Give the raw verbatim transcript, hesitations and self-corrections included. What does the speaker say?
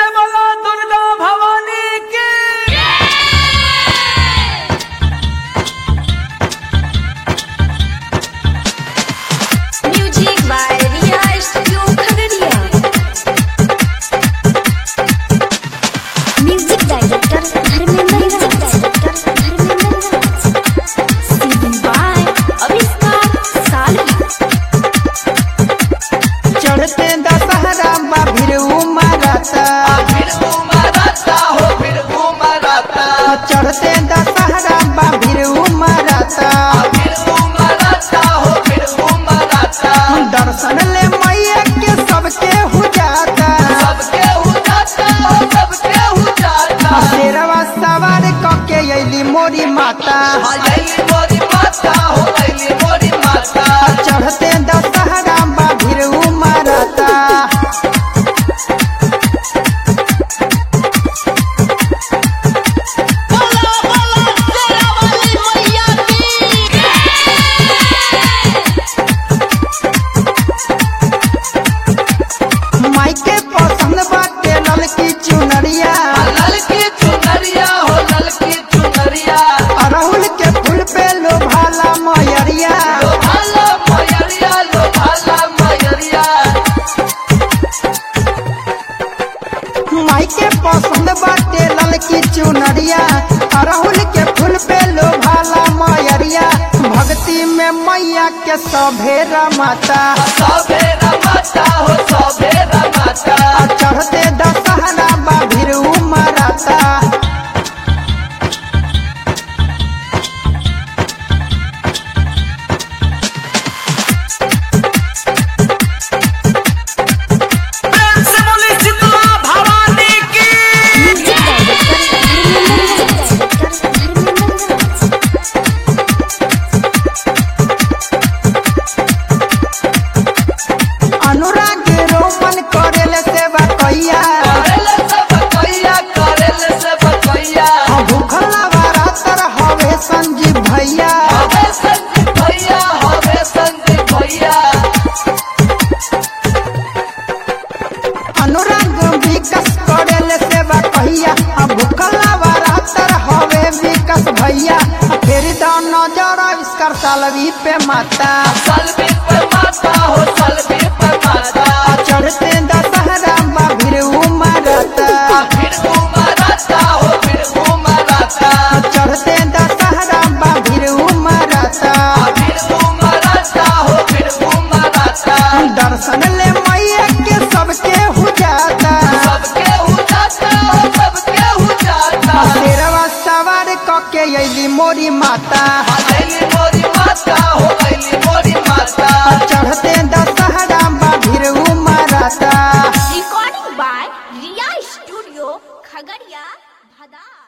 बोला दुर्गा भवानी की। Music by Riya studio Khagaria. Music director Dharmendra director Dharmendra seeding by Avishkar Salvi. चढ़ते दशहरा बा भीड़ उमरता भीड़ उमरता हो भीड़ उमरता चढ़ते दशहरा बा भीड़ उमरता भीड़ उमरता हो भीड़ उमरता दर्शन ले मैया के सबके हो जाता सबके हो जाता हो सबके हो जाता। शेरवा सवार कके अइली मोरी माता अइली मोरी माता हो अइली मोरी माता। चढ़ते दशहरा बा भीड़ उमरता माइके पसंद बाटे ललकी चुनरिया ललकी चुनरिया हो ललकी चुनरिया अड़हुल के फूल पे लोभाला मयरिया लो भाला मयरिया लो भाला मयरिया। माइके पसंद बाटे ललकी चुनरिया अड़हुल के फूल पे लोभाला मयरिया भक्ति में मैया के सभेरा माता सबेरा माता हो सबेरा माता। चढ़ते दशहरा बा भीड़ उमरता प्रेम से बोली शीतला भवानी की। म्यूजिक डायरेक्टर धर्मेंद्र धर्मेंद्र अनुराग रोमन करेले सेवा कैया करेले सब कैया करेले सब कैया भूखला बरातर हवे संजीव भैया हवे संदीप भैया हवे संदीप भैया। अनुराग विकास करेले सेवा कैया भूखला बरातर हवे विकास भैया फेर द नजर इसकर सालवी पे माता सलबी पे माता हो सलबी पे माता। चढ़ते दशहरा बा भीड़ उमरता भीड़ उमरता हो भीड़ उमरता चढ़ते दशहरा बा भीड़ उमरता भीड़ उमरता हो भीड़ उमरता दर्शन ले मैया के सबके हो जाता सबके हो जाता हो सबके हो जाता। शेरवा सवार कके अइली मोरी माता अइली मोरी माता हो अइली मोरी माता। चढ़ते दशहरा बा भीड़ उमरता recording by Riya studio Khagaria भदा।